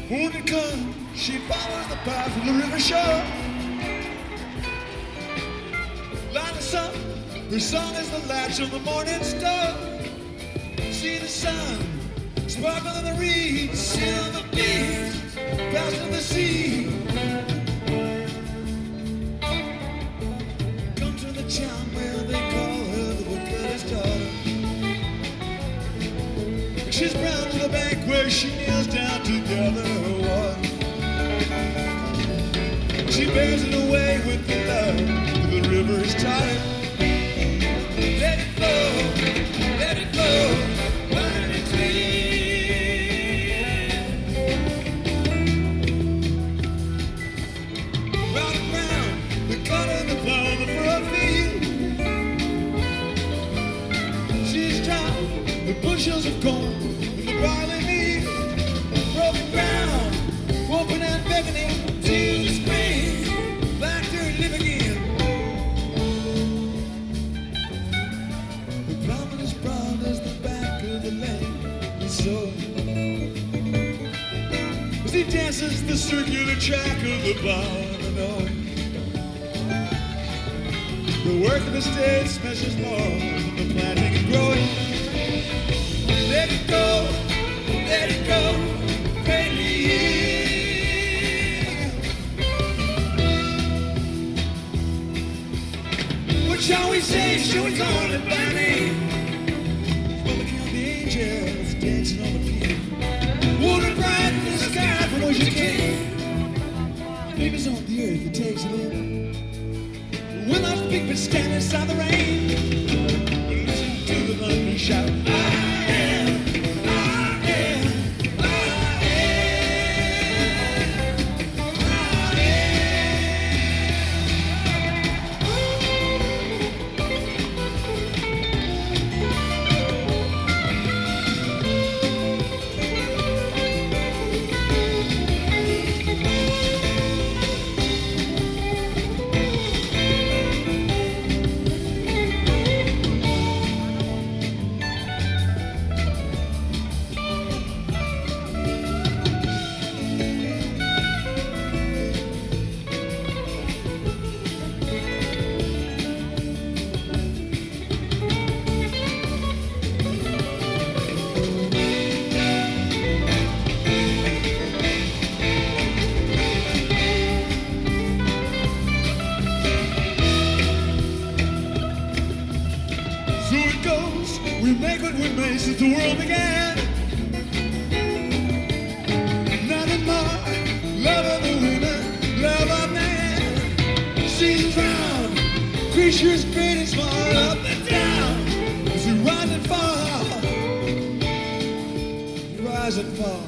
When it comes, she follows the path of the river shore. Light us up, her song is the latch of the morning star. See the sun, sparkle in the reeds, sit on the beach, pass to the sea. Come to the town where they call her the woodcutter's daughter. She's brown to the bank where she kneels down to gather her water. She bears it away with the love the river is tired. Let it flow, let it flow, wide and clear. Round and round, the cut and the plow, the furrow field. She's drowned the bushels of corn and the barley meal. Broken ground, open and beckoning to the spring, back to live again. The plowman is broad as the back of the land, and so as he dances the circular track of the barn, the work of the states measures more than the planting and growing. Let it go, let it go, baby. What shall we say? Shall we call it by name? Well, look how the angels dancing on the pier. Water bright in the sky from where you came. Baby's on the earth, it takes it in. We'll not speak but stand inside the rain. Listen to the thunder shout. I am, I am, I we make what we made since the world began. Nothing more, love of the women, love of man. Seasons round, creatures great and small, up and down, as we rise and fall, rise and fall.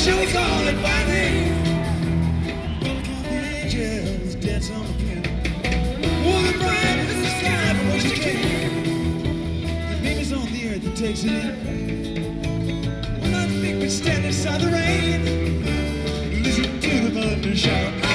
shall we call it by name? Count the angels dance on the piano. Water bright as the sky from which you came. The baby's on the earth that takes it in. Well, I think we stand inside the rain. Listen to the thunder shout.